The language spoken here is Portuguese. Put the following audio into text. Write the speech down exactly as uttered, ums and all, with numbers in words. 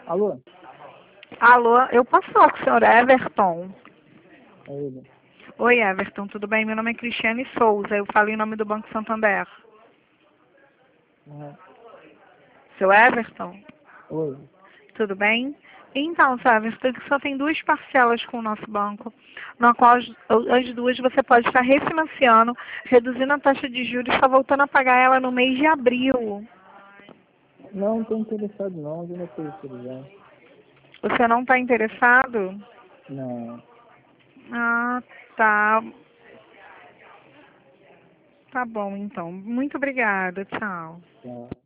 Alô? Alô, eu posso falar com o senhor Everton? É ele. Oi, Everton, tudo bem? Meu nome é Cristiane Souza, eu falo em nome do Banco Santander. Uhum. Seu Everton, Oi. tudo bem? Então, seu Everton, o senhor tem duas parcelas com o nosso banco, na qual as, as duas você pode estar refinanciando, reduzindo a taxa de juros e está voltando a pagar ela no mês de abril. Não, não estou interessado não, eu não estou interessado. Você não está interessado? Não. Ah, tá. Tá bom, então. Muito obrigada. Tchau. Tá.